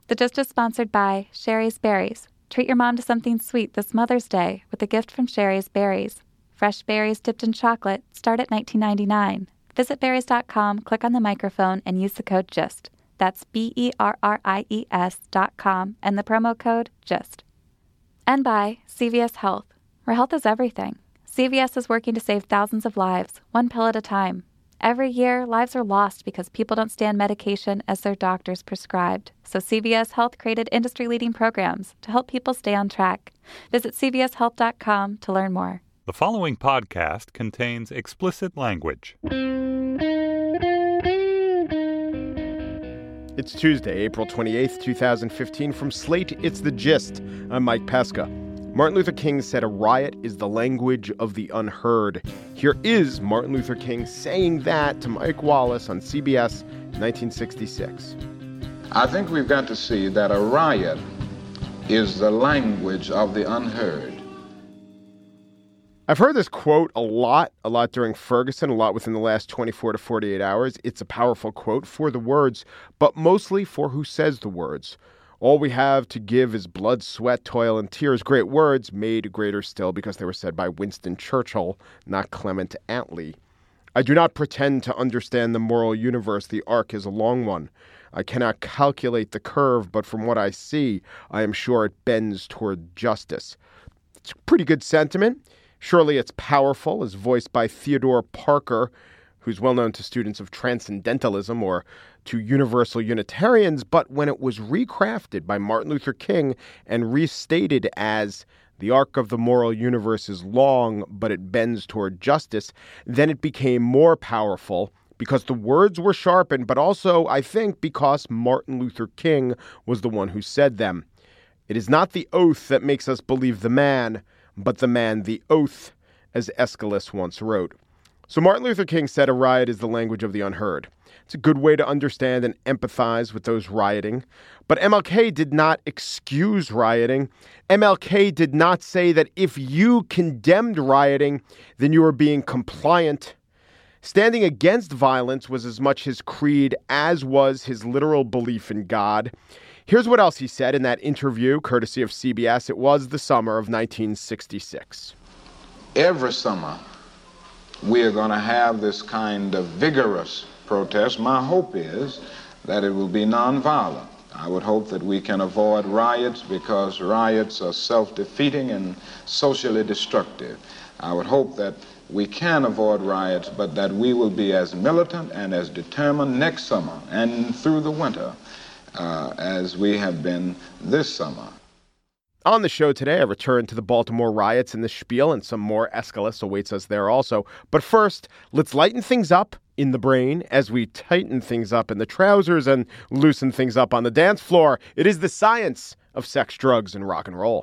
The Gist is sponsored by Sherry's Berries. Treat your mom to something sweet this Mother's Day with a gift from Sherry's Berries. Fresh berries dipped in chocolate start at $19.99. Visit berries.com, click on the microphone, and use the code GIST. That's BERRIES.com and the promo code GIST. And by CVS Health, where health is everything. CVS is working to save thousands of lives, one pill at a time. Every year, lives are lost because people don't stay on medication as their doctors prescribed. So CVS Health created industry-leading programs to help people stay on track. Visit cvshealth.com to learn more. The following podcast contains explicit language. It's Tuesday, April 28th, 2015. From Slate, it's The Gist. I'm Mike Pesca. Martin Luther King said a riot is the language of the unheard. Here is Martin Luther King saying that to Mike Wallace on CBS in 1966. I think we've got to see that a riot is the language of the unheard. I've heard this quote a lot during Ferguson, a lot within the last 24 to 48 hours. It's a powerful quote for the words, but mostly for who says the words. All we have to give is blood, sweat, toil, and tears. Great words made greater still because they were said by Winston Churchill, not Clement Attlee. I do not pretend to understand the moral universe. The arc is a long one. I cannot calculate the curve, but from what I see, I am sure it bends toward justice. It's a pretty good sentiment. Surely it's powerful, as voiced by Theodore Parker, who's well known to students of Transcendentalism or to Universal Unitarians, but when it was recrafted by Martin Luther King and restated as the arc of the moral universe is long, but it bends toward justice, then it became more powerful because the words were sharpened, but also, I think, because Martin Luther King was the one who said them. It is not the oath that makes us believe the man, but the man the oath, as Aeschylus once wrote. So Martin Luther King said a riot is the language of the unheard. It's a good way to understand and empathize with those rioting. But MLK did not excuse rioting. MLK did not say that if you condemned rioting, then you were being compliant. Standing against violence was as much his creed as was his literal belief in God. Here's what else he said in that interview, courtesy of CBS. It was the summer of 1966. Every summer, we are going to have this kind of vigorous protest. My hope is that it will be nonviolent. I would hope that we can avoid riots because riots are self-defeating and socially destructive. I would hope that we can avoid riots, but that we will be as militant and as determined next summer and through the winter as we have been this summer. On the show today, I return to the Baltimore riots and the spiel, and some more Aeschylus awaits us there also. But first, let's lighten things up in the brain as we tighten things up in the trousers and loosen things up on the dance floor. It is the science of sex, drugs, and rock and roll.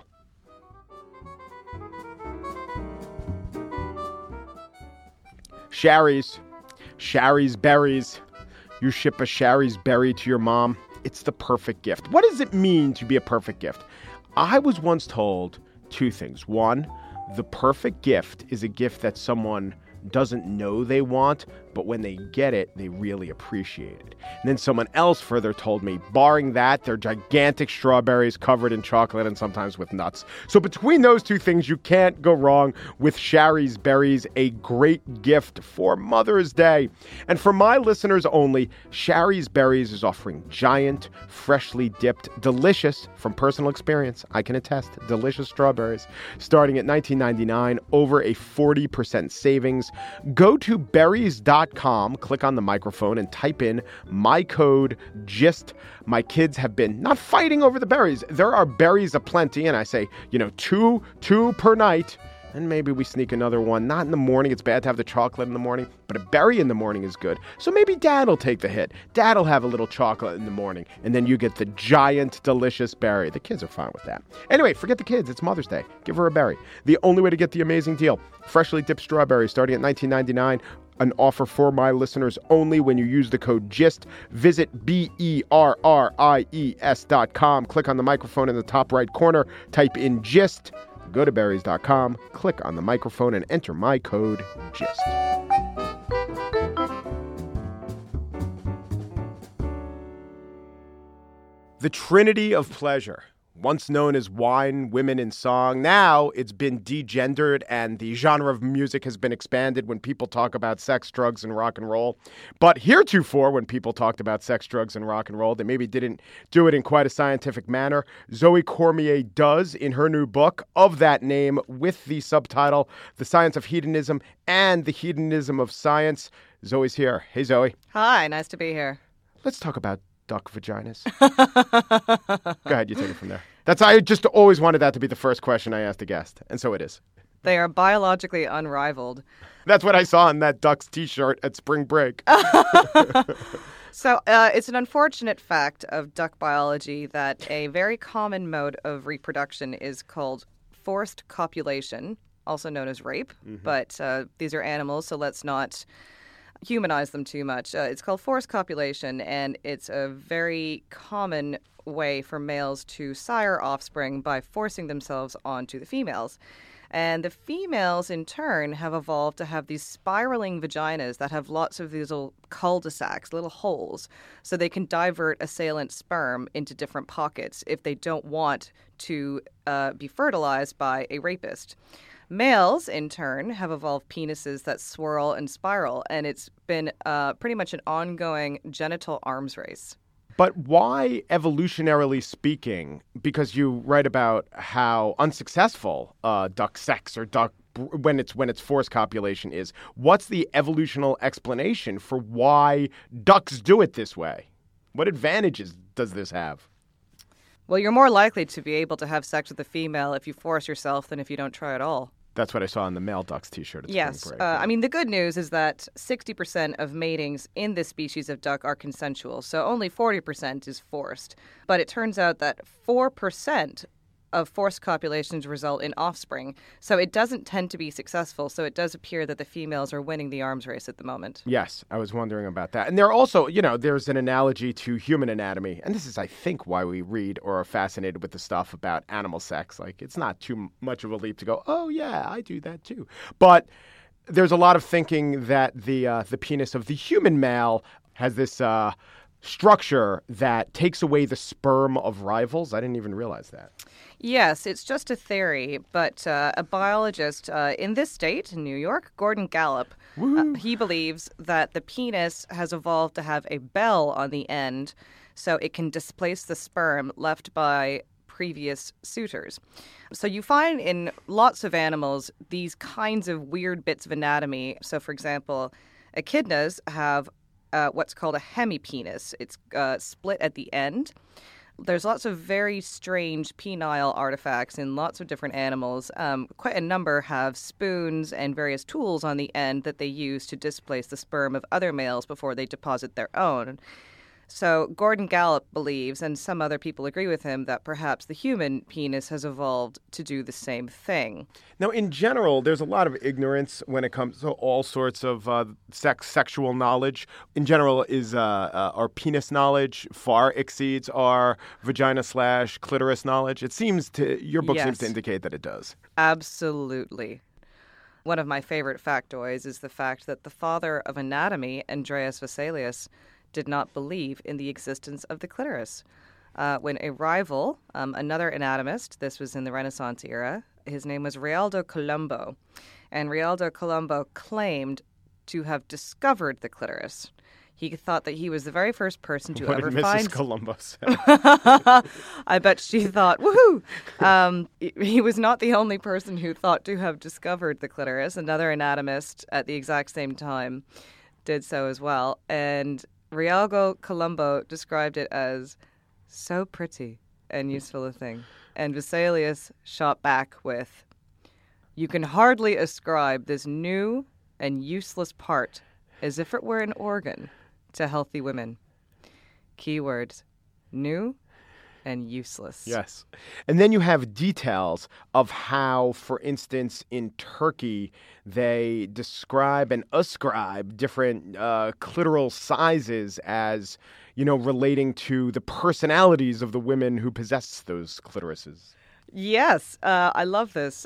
Sherry's Berries. You ship a Sherry's Berry to your mom. It's the perfect gift. What does it mean to be a perfect gift? I was once told two things. One, the perfect gift is a gift that someone doesn't know they want, but when they get it, they really appreciate it. And then someone else further told me, barring that, they're gigantic strawberries covered in chocolate and sometimes with nuts. So between those two things, you can't go wrong with Sherry's Berries, a great gift for Mother's Day. And for my listeners only, Sherry's Berries is offering giant, freshly dipped, delicious, from personal experience, I can attest, delicious strawberries, starting at $19.99, over a 40% savings. Go to berries.com, click on the microphone, and type in my code GIST. My kids have been not fighting over the berries. There are berries aplenty, and I say, two per night. And maybe we sneak another one. Not in the morning. It's bad to have the chocolate in the morning, but a berry in the morning is good. So maybe Dad will take the hit. Dad will have a little chocolate in the morning, and then you get the giant, delicious berry. The kids are fine with that. Anyway, forget the kids. It's Mother's Day. Give her a berry. The only way to get the amazing deal. Freshly dipped strawberries starting at $19.99. An offer for my listeners only when you use the code GIST. Visit BERRIES.com. Click on the microphone in the top right corner. Type in GIST. Go to berries.com, click on the microphone, and enter my code GIST. The The trinity of pleasure. Once known as wine, women, and song, now it's been degendered and the genre of music has been expanded when people talk about sex, drugs, and rock and roll. But heretofore, when people talked about sex, drugs, and rock and roll, they maybe didn't do it in quite a scientific manner. Zoe Cormier does in her new book of that name with the subtitle, The Science of Hedonism and the Hedonism of Science. Zoe's here. Hey, Zoe. Hi, nice to be here. Let's talk about duck vaginas. Go ahead, you take it from there. I just always wanted that to be the first question I asked a guest, and so it is. They are biologically unrivaled. That's what I saw in that Ducks t-shirt at spring break. So it's an unfortunate fact of duck biology that a very common mode of reproduction is called forced copulation, also known as rape. Mm-hmm. But these are animals, so let's not humanize them too much. It's called forced copulation, and it's a very common way for males to sire offspring by forcing themselves onto the females. And the females, in turn, have evolved to have these spiraling vaginas that have lots of these little cul-de-sacs, little holes, so they can divert assailant sperm into different pockets if they don't want to be fertilized by a rapist. Males, in turn, have evolved penises that swirl and spiral, and it's been pretty much an ongoing genital arms race. But why, evolutionarily speaking, because you write about how unsuccessful duck sex or duck when it's forced copulation is, what's the evolutional explanation for why ducks do it this way? What advantages does this have? Well, you're more likely to be able to have sex with a female if you force yourself than if you don't try at all. That's what I saw on the male ducks t-shirt at yes. spring break. I mean, the good news is that 60% of matings in this species of duck are consensual, so only 40% is forced. But it turns out that 4% of forced copulations result in offspring, so it doesn't tend to be successful, so it does appear that the females are winning the arms race at the moment. Yes, I was wondering about that. And there are also, there's an analogy to human anatomy, and this is, I think, why we read or are fascinated with the stuff about animal sex. Like, it's not too much of a leap to go, oh, yeah, I do that too. But there's a lot of thinking that the penis of the human male has this structure that takes away the sperm of rivals. I didn't even realize that. Yes, it's just a theory, but a biologist in this state, in New York, Gordon Gallup, he believes that the penis has evolved to have a bell on the end so it can displace the sperm left by previous suitors. So you find in lots of animals these kinds of weird bits of anatomy. So, for example, echidnas have what's called a hemipenis. It's split at the end. There's lots of very strange penile artifacts in lots of different animals. Quite a number have spoons and various tools on the end that they use to displace the sperm of other males before they deposit their own. So Gordon Gallup believes, and some other people agree with him, that perhaps the human penis has evolved to do the same thing. Now, in general, there's a lot of ignorance when it comes to all sorts of sexual knowledge. In general, our penis knowledge far exceeds our vagina/clitoris knowledge. It seems your book seems to indicate that it does. Absolutely. One of my favorite factoids is the fact that the father of anatomy, Andreas Vesalius, did not believe in the existence of the clitoris. When a rival, another anatomist, this was in the Renaissance era, his name was Realdo Colombo, and Realdo Colombo claimed to have discovered the clitoris. He thought that he was the very first person to ever find... find... Mrs. Colombo say? I bet she thought, woohoo! He was not the only person who thought to have discovered the clitoris. Another anatomist at the exact same time did so as well. And Realdo Colombo described it as so pretty and useful a thing. And Vesalius shot back with, "You can hardly ascribe this new and useless part as if it were an organ to healthy women." Keywords, new and useless. Yes. And then you have details of how, for instance, in Turkey, they describe and ascribe different clitoral sizes as, relating to the personalities of the women who possess those clitorises. Yes, I love this.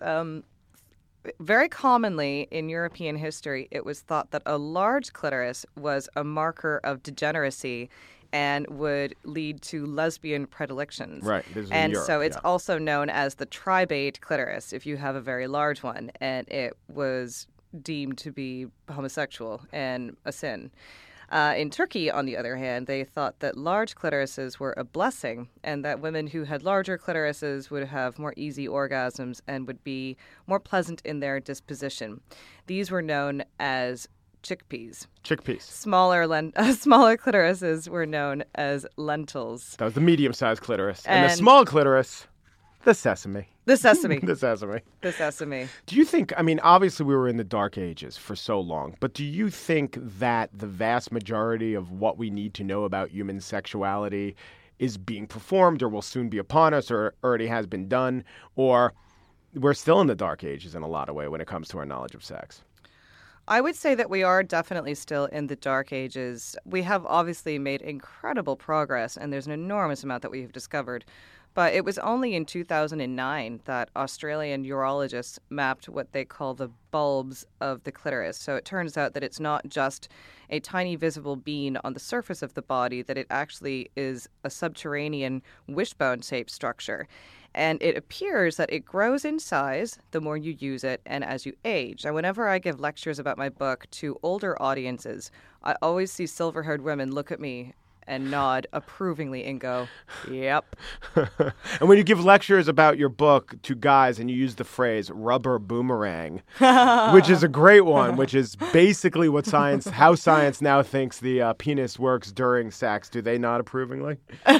Very commonly in European history, it was thought that a large clitoris was a marker of degeneracy and would lead to lesbian predilections. Right. This is in And Europe, so it's yeah. also known as the tribate clitoris if you have a very large one, and it was deemed to be homosexual and a sin. In Turkey, on the other hand, they thought that large clitorises were a blessing and that women who had larger clitorises would have more easy orgasms and would be more pleasant in their disposition. These were known as chickpeas. Chickpeas. Smaller clitorises were known as lentils. That was the medium-sized clitoris. And the And- small clitoris, the sesame. The sesame. The sesame. The sesame. Do you think, I mean, obviously we were in the dark ages for so long, but do you think that the vast majority of what we need to know about human sexuality is being performed or will soon be upon us or already has been done? Or we're still in the dark ages in a lot of ways when it comes to our knowledge of sex? I would say that we are definitely still in the dark ages. We have obviously made incredible progress, and there's an enormous amount that we have discovered. But it was only in 2009 that Australian urologists mapped what they call the bulbs of the clitoris. So it turns out that it's not just a tiny visible bean on the surface of the body, that it actually is a subterranean wishbone-shaped structure. And it appears that it grows in size the more you use it and as you age. And whenever I give lectures about my book to older audiences, I always see silver-haired women look at me and nod approvingly and go, yep. And when you give lectures about your book to guys and you use the phrase rubber boomerang, which is a great one, which is basically what how science now thinks the penis works during sex, do they nod approvingly?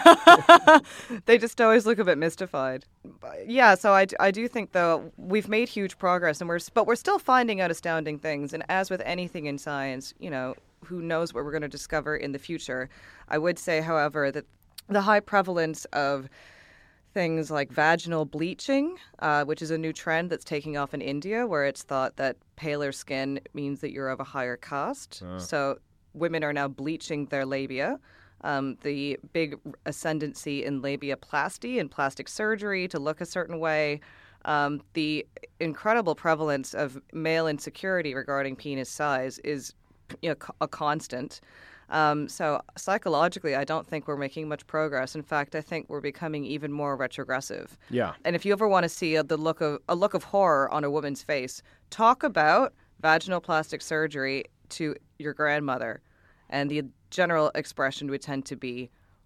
They just always look a bit mystified. Yeah, so I do think, though, we've made huge progress, but we're still finding out astounding things. And as with anything in science, who knows what we're going to discover in the future. I would say, however, that the high prevalence of things like vaginal bleaching, which is a new trend that's taking off in India, where it's thought that paler skin means that you're of a higher caste. So women are now bleaching their labia. The big ascendancy in labiaplasty and plastic surgery to look a certain way. The incredible prevalence of male insecurity regarding penis size is a constant. So psychologically, I don't think we're making much progress. In fact, I think we're becoming even more retrogressive. Yeah. And if you ever want to see a look of horror on a woman's face, talk about vaginal plastic surgery to your grandmother, and the general expression would tend to be,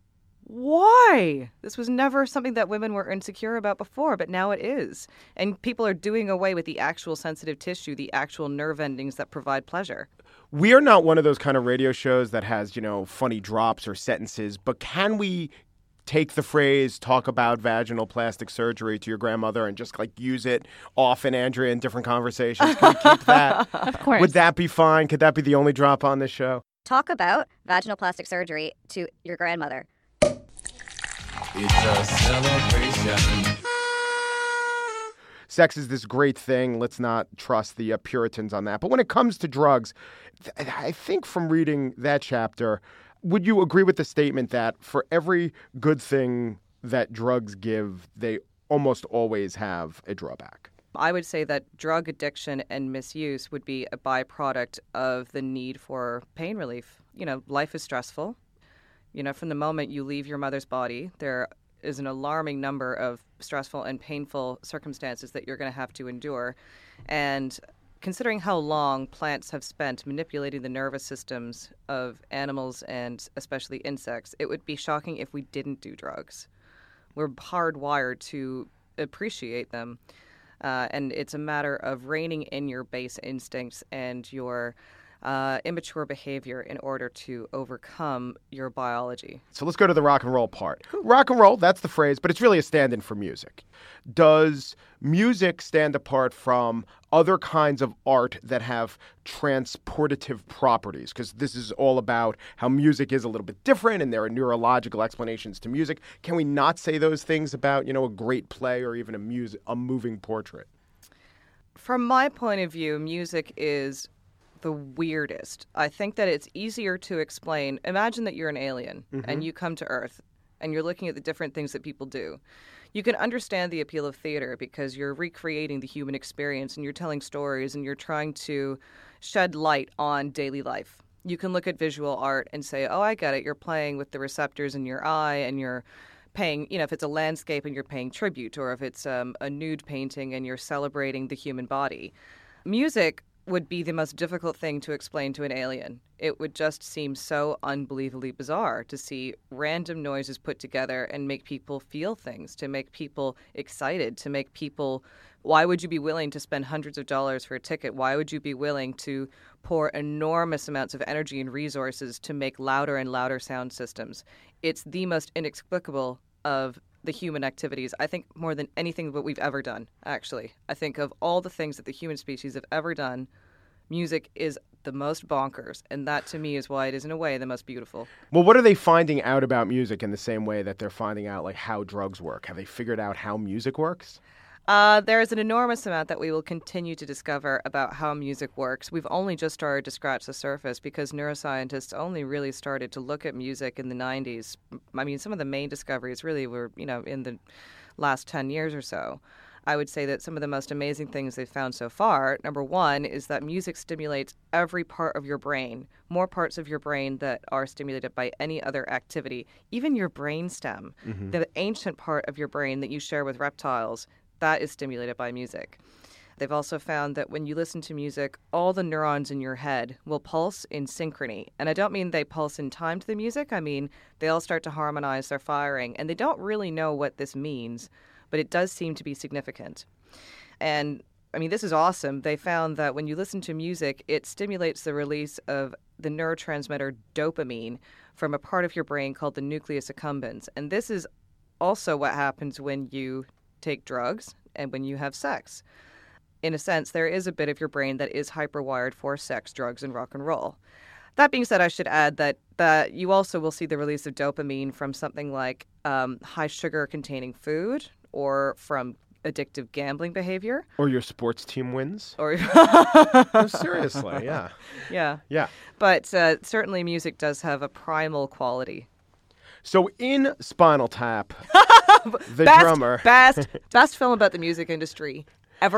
why? This was never something that women were insecure about before, but now it is. And people are doing away with the actual sensitive tissue, the actual nerve endings that provide pleasure. We are not one of those kind of radio shows that has, funny drops or sentences, but can we take the phrase, talk about vaginal plastic surgery to your grandmother and just use it often, Andrea, in different conversations? Can we keep that? Of course. Would that be fine? Could that be the only drop on this show? Talk about vaginal plastic surgery to your grandmother. It's a celebration. Sex is this great thing. Let's not trust the Puritans on that. But when it comes to drugs, I think from reading that chapter, would you agree with the statement that for every good thing that drugs give, they almost always have a drawback? I would say that drug addiction and misuse would be a byproduct of the need for pain relief. Life is stressful. From the moment you leave your mother's body, there is an alarming number of stressful and painful circumstances that you're going to have to endure. And considering how long plants have spent manipulating the nervous systems of animals and especially insects, it would be shocking if we didn't do drugs. We're hardwired to appreciate them. And it's a matter of reining in your base instincts and your immature behavior in order to overcome your biology. So let's go to the rock and roll part. Rock and roll, that's the phrase, but it's really a stand-in for music. Does music stand apart from other kinds of art that have transportative properties? Because this is all about how music is a little bit different and there are neurological explanations to music. Can we not say those things about, a great play or even a moving portrait? From my point of view, music is the weirdest. I think that it's easier to explain. Imagine that you're an alien and you come to Earth and you're looking at the different things that people do. You can understand the appeal of theater because you're recreating the human experience and you're telling stories and you're trying to shed light on daily life. You can look at visual art and say, oh, I get it. You're playing with the receptors in your eye and you're paying, if it's a landscape and you're paying tribute, or if it's a nude painting and you're celebrating the human body. Music would be the most difficult thing to explain to an alien. It would just seem so unbelievably bizarre to see random noises put together and make people feel things, to make people excited, to make people... Why would you be willing to spend hundreds of dollars for a ticket? Why would you be willing to pour enormous amounts of energy and resources to make louder and louder sound systems? It's the most inexplicable of the human activities, I think, more than anything that we've ever done, actually. I think of all the things that the human species have ever done, music is the most bonkers, and that to me is why it is in a way the most beautiful. Well, what are they finding out about music in the same way that they're finding out like how drugs work? Have they figured out how music works? There is an enormous amount that we will continue to discover about how music works. We've only just started to scratch the surface because neuroscientists only really started to look at music in the 90s. I mean, some of the main discoveries really were, in the last 10 years or so. I would say that some of the most amazing things they've found so far, number one, is that music stimulates every part of your brain, more parts of your brain that are stimulated by any other activity, even your brainstem, the ancient part of your brain that you share with reptiles. That is stimulated by music. They've also found that when you listen to music, all the neurons in your head will pulse in synchrony. And I don't mean they pulse in time to the music. I mean, they all start to harmonize their firing. And they don't really know what this means, but it does seem to be significant. And, I mean, this is awesome. They found that when you listen to music, it stimulates the release of the neurotransmitter dopamine from a part of your brain called the nucleus accumbens. And this is also what happens when you take drugs and when you have sex. In a sense, there is a bit of your brain that is hyperwired for sex, drugs, and rock and roll. That being said, I should add that you also will see the release of dopamine from something like high sugar containing food, or from addictive gambling behavior. Or your sports team wins. Or No, seriously, yeah. Yeah. But certainly music does have a primal quality. So in Spinal Tap, the drummer... Best film about the music industry ever.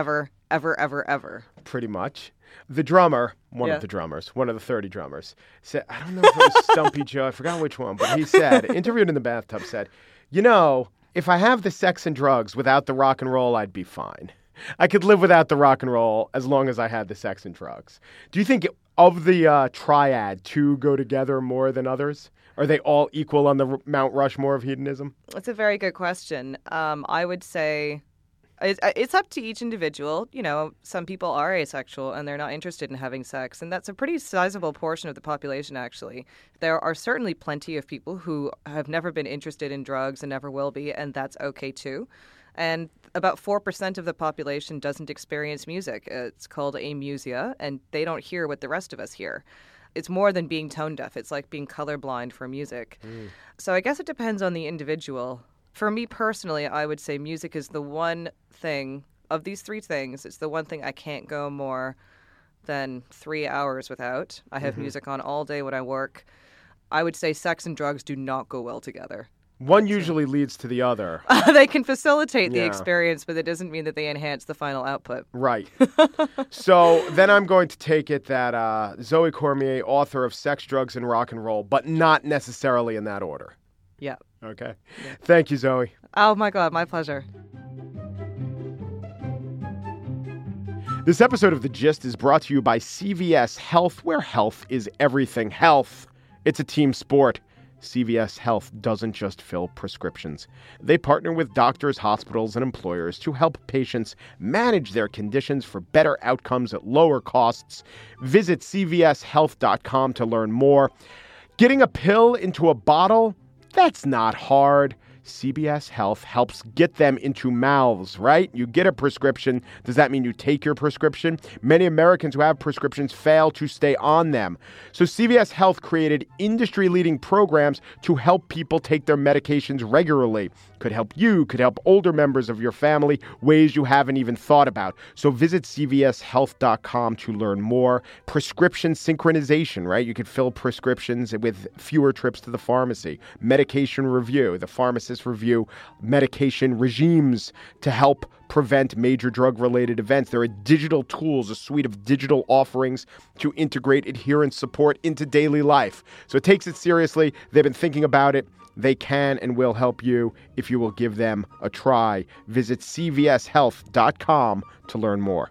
Pretty much. The drummer, one of the 30 drummers, said, I don't know if it was Stumpy Joe, I forgot which one, but he said, interviewed in the bathtub, said, if I have the sex and drugs without the rock and roll, I'd be fine. I could live without the rock and roll as long as I had the sex and drugs. Do you think of the triad, two go together more than others? Are they all equal on the Mount Rushmore of hedonism? That's a very good question. I would say it's up to each individual. Some people are asexual and they're not interested in having sex, and that's a pretty sizable portion of the population, actually. There are certainly plenty of people who have never been interested in drugs and never will be, and that's okay too. And about 4% of the population doesn't experience music. It's called amusia, and they don't hear what the rest of us hear. It's more than being tone deaf. It's like being colorblind for music. So I guess it depends on the individual. For me personally, I would say music is the one thing, of these three things, it's the one thing I can't go more than 3 hours without. I have music on all day when I work. I would say sex and drugs do not go well together. One usually leads to the other. They can facilitate the experience, but it doesn't mean that they enhance the final output. Right. So then I'm going to take it that Zoe Cormier, author of Sex, Drugs, and Rock and Roll, but not necessarily in that order. Yeah. Okay. Yeah. Thank you, Zoe. Oh, my God. My pleasure. This episode of The Gist is brought to you by CVS Health, where health is everything. Health. It's a team sport. CVS Health doesn't just fill prescriptions. They partner with doctors, hospitals, and employers to help patients manage their conditions for better outcomes at lower costs. Visit cvshealth.com to learn more. Getting a pill into a bottle? That's not hard. CVS Health helps get them into mouths, right? You get a prescription. Does that mean you take your prescription? Many Americans who have prescriptions fail to stay on them. So CVS Health created industry-leading programs to help people take their medications regularly. Could help you, could help older members of your family, ways you haven't even thought about. So visit cvshealth.com to learn more. Prescription synchronization, right? You could fill prescriptions with fewer trips to the pharmacy. Medication review. The pharmacist analysis review medication regimes to help prevent major drug-related events. There are digital tools, a suite of digital offerings to integrate adherence support into daily life. So it takes it seriously. They've been thinking about it. They can and will help you if you will give them a try. Visit cvshealth.com to learn more.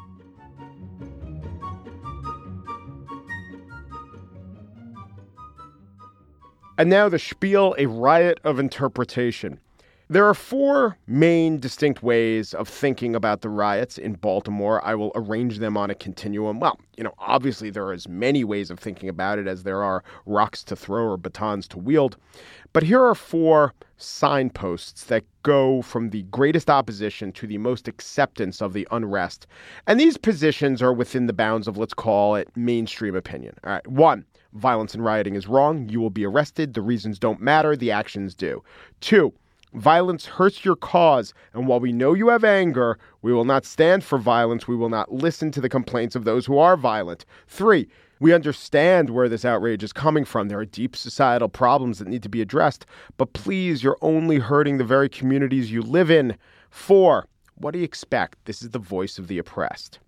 And now the spiel, a riot of interpretation. There are four main distinct ways of thinking about the riots in Baltimore. I will arrange them on a continuum. Well, obviously there are as many ways of thinking about it as there are rocks to throw or batons to wield. But here are four signposts that go from the greatest opposition to the most acceptance of the unrest. And these positions are within the bounds of, let's call it, mainstream opinion. All right. 1, violence and rioting is wrong. You will be arrested. The reasons don't matter. The actions do. 2, violence hurts your cause, and while we know you have anger, we will not stand for violence. We will not listen to the complaints of those who are violent. 3, we understand where this outrage is coming from. There are deep societal problems that need to be addressed, but please, you're only hurting the very communities you live in. 4, what do you expect? This is the voice of the oppressed.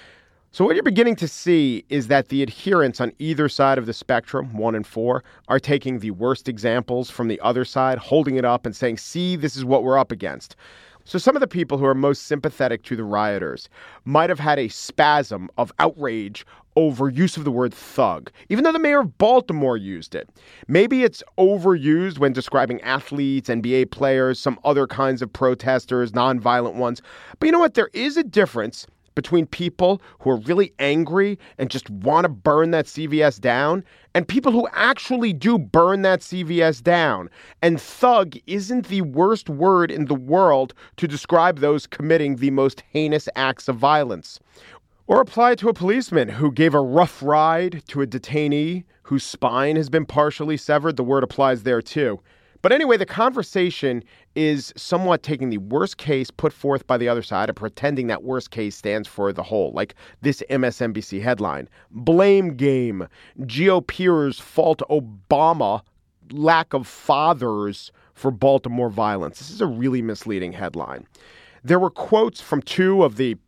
So what you're beginning to see is that the adherents on either side of the spectrum, 1 and 4, are taking the worst examples from the other side, holding it up and saying, see, this is what we're up against. So some of the people who are most sympathetic to the rioters might have had a spasm of outrage over use of the word thug, even though the mayor of Baltimore used it. Maybe it's overused when describing athletes, NBA players, some other kinds of protesters, nonviolent ones. But you know what? There is a difference between people who are really angry and just want to burn that CVS down and people who actually do burn that CVS down. And thug isn't the worst word in the world to describe those committing the most heinous acts of violence. Or apply it to a policeman who gave a rough ride to a detainee whose spine has been partially severed. The word applies there too. But anyway, the conversation is somewhat taking the worst case put forth by the other side and pretending that worst case stands for the whole, like this MSNBC headline. Blame game. GOPers fault Obama lack of fathers for Baltimore violence. This is a really misleading headline. There were quotes from 2 of the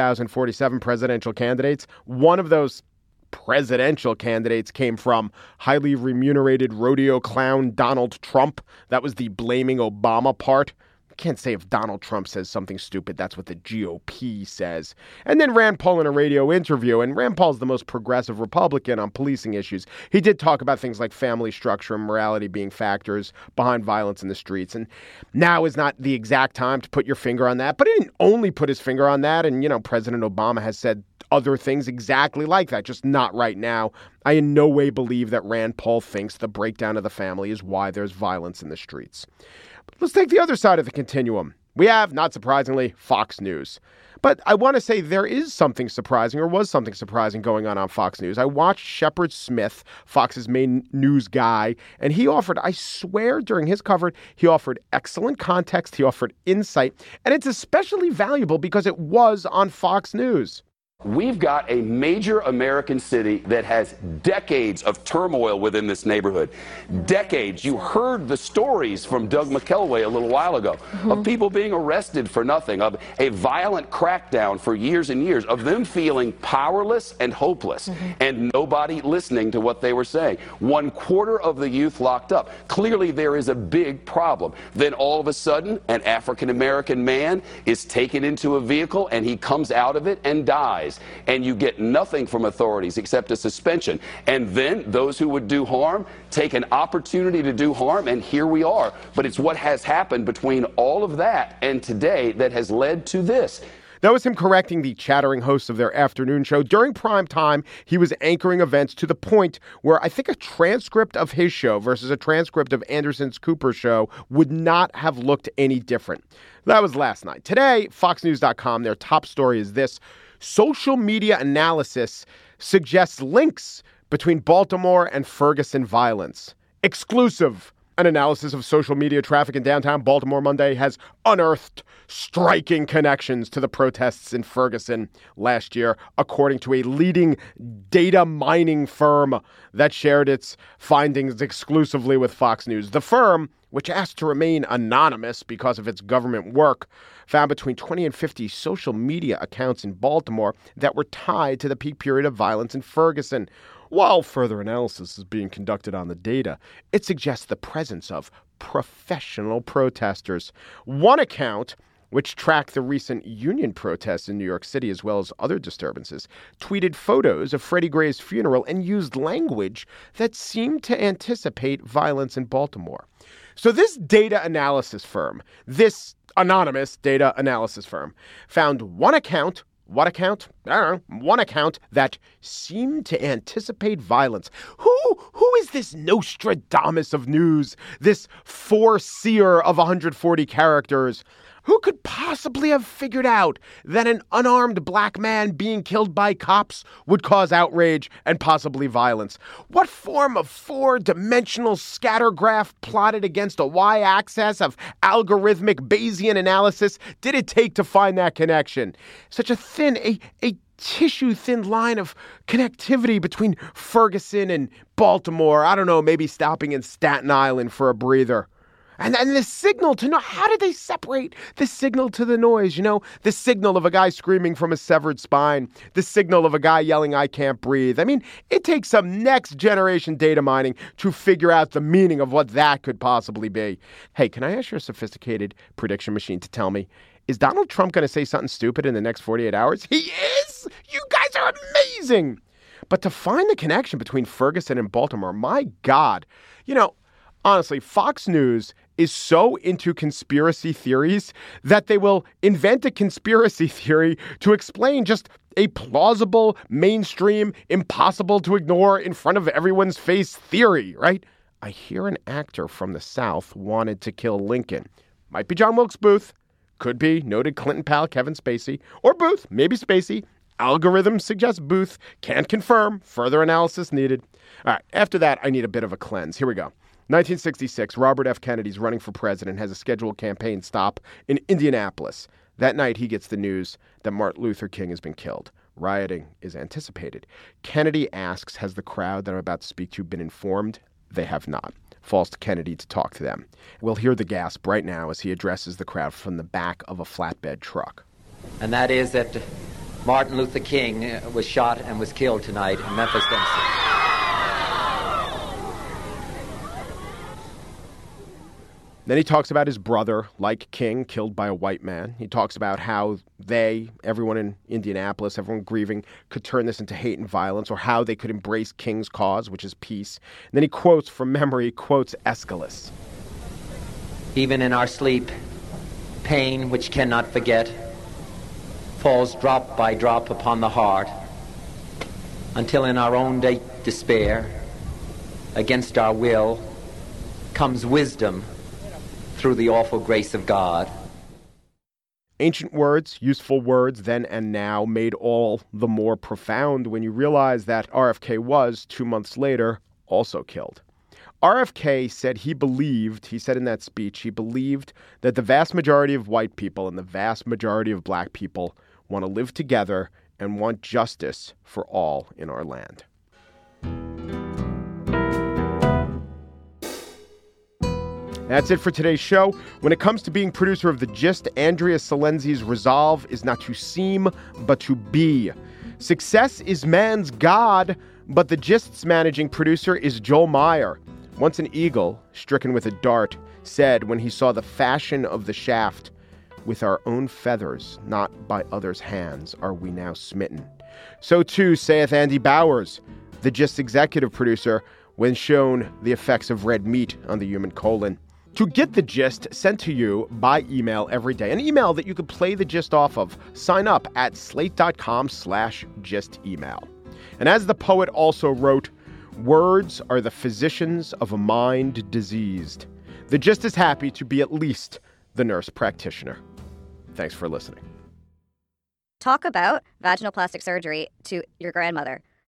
5,047 presidential candidates. One of those presidential candidates came from highly remunerated rodeo clown Donald Trump. That was the blaming Obama part. I can't say if Donald Trump says something stupid, that's what the GOP says. And then Rand Paul in a radio interview, and Rand Paul's the most progressive Republican on policing issues. He did talk about things like family structure and morality being factors behind violence in the streets. And now is not the exact time to put your finger on that. But he didn't only put his finger on that. And, President Obama has said other things exactly like that, just not right now. I in no way believe that Rand Paul thinks the breakdown of the family is why there's violence in the streets. But let's take the other side of the continuum. We have, not surprisingly, Fox News. But I want to say there is something surprising, or was something surprising going on Fox News. I watched Shepard Smith, Fox's main news guy, and he offered, I swear during his coverage, he offered excellent context, he offered insight, and it's especially valuable because it was on Fox News. We've got a major American city that has decades of turmoil within this neighborhood. Decades. You heard the stories from Doug McKelway a little while ago of people being arrested for nothing, of a violent crackdown for years and years, of them feeling powerless and hopeless and nobody listening to what they were saying. 1/4 of the youth locked up. Clearly there is a big problem. Then all of a sudden an African-American man is taken into a vehicle and he comes out of it and dies. And you get nothing from authorities except a suspension. And then those who would do harm take an opportunity to do harm, and here we are. But it's what has happened between all of that and today that has led to this. That was him correcting the chattering hosts of their afternoon show. During prime time, he was anchoring events to the point where I think a transcript of his show versus a transcript of Anderson Cooper's show would not have looked any different. That was last night. Today, FoxNews.com, their top story is this. Social media analysis suggests links between Baltimore and Ferguson violence. Exclusive. An analysis of social media traffic in downtown Baltimore Monday has unearthed striking connections to the protests in Ferguson last year, according to a leading data mining firm that shared its findings exclusively with Fox News. The firm, which asked to remain anonymous because of its government work, found between 20 and 50 social media accounts in Baltimore that were tied to the peak period of violence in Ferguson. While further analysis is being conducted on the data, it suggests the presence of professional protesters. One account, which tracked the recent union protests in New York City as well as other disturbances, tweeted photos of Freddie Gray's funeral and used language that seemed to anticipate violence in Baltimore. So this data analysis firm, this anonymous data analysis firm, found one account. What account? I don't know. One account that seemed to anticipate violence. Who is this Nostradamus of news? This foreseer of 140 characters? Who could possibly have figured out that an unarmed black man being killed by cops would cause outrage and possibly violence? What form of four-dimensional scatter graph plotted against a y-axis of algorithmic Bayesian analysis did it take to find that connection? Such a thin, a tissue-thin line of connectivity between Ferguson and Baltimore. I don't know, maybe stopping in Staten Island for a breather. And the signal to know, how did they separate the signal to the noise? You know, the signal of a guy screaming from a severed spine, the signal of a guy yelling, "I can't breathe." I mean, it takes some next generation data mining to figure out the meaning of what that could possibly be. Hey, can I ask your sophisticated prediction machine to tell me, is Donald Trump going to say something stupid in the next 48 hours? He is? You guys are amazing. But to find the connection between Ferguson and Baltimore, my God, you know, honestly, Fox News is so into conspiracy theories that they will invent a conspiracy theory to explain just a plausible, mainstream, impossible to ignore in front of everyone's face theory, right? I hear an actor from the South wanted to kill Lincoln. Might be John Wilkes Booth. Could be noted Clinton pal Kevin Spacey. Or Booth, maybe Spacey. Algorithms suggest Booth. Can't confirm. Further analysis needed. All right, after that, I need a bit of a cleanse. Here we go. 1966, Robert F. Kennedy's running for president, has a scheduled campaign stop in Indianapolis. That night, he gets the news that Martin Luther King has been killed. Rioting is anticipated. Kennedy asks, has the crowd that I'm about to speak to been informed? They have not. Falls to Kennedy to talk to them. We'll hear the gasp right now as he addresses the crowd from the back of a flatbed truck. And that is that Martin Luther King was shot and was killed tonight in Memphis, Tennessee. Then he talks about his brother, like King, killed by a white man. He talks about how everyone in Indianapolis, everyone grieving, could turn this into hate and violence, or how they could embrace King's cause, which is peace. And then he quotes from memory, quotes Aeschylus. Even in our sleep, pain which cannot forget falls drop by drop upon the heart, until in our own despair, against our will, comes wisdom through the awful grace of God. Ancient words, useful words then and now, made all the more profound when you realize that RFK was, 2 months later, also killed. RFK said he said in that speech, he believed that the vast majority of white people and the vast majority of black people want to live together and want justice for all in our land. That's it for today's show. When it comes to being producer of The Gist, Andrea Silenzi's resolve is not to seem, but to be. Success is man's God, but The Gist's managing producer is Joel Meyer. Once an eagle, stricken with a dart, said when he saw the fashion of the shaft, "With our own feathers, not by others' hands, are we now smitten." So too saith Andy Bowers, The Gist executive producer, when shown the effects of red meat on the human colon. To get The Gist sent to you by email every day, an email that you could play The Gist off of, sign up at slate.com/gistemail. And as the poet also wrote, words are the physicians of a mind diseased. The Gist is happy to be at least the nurse practitioner. Thanks for listening. Talk about vaginal plastic surgery to your grandmother.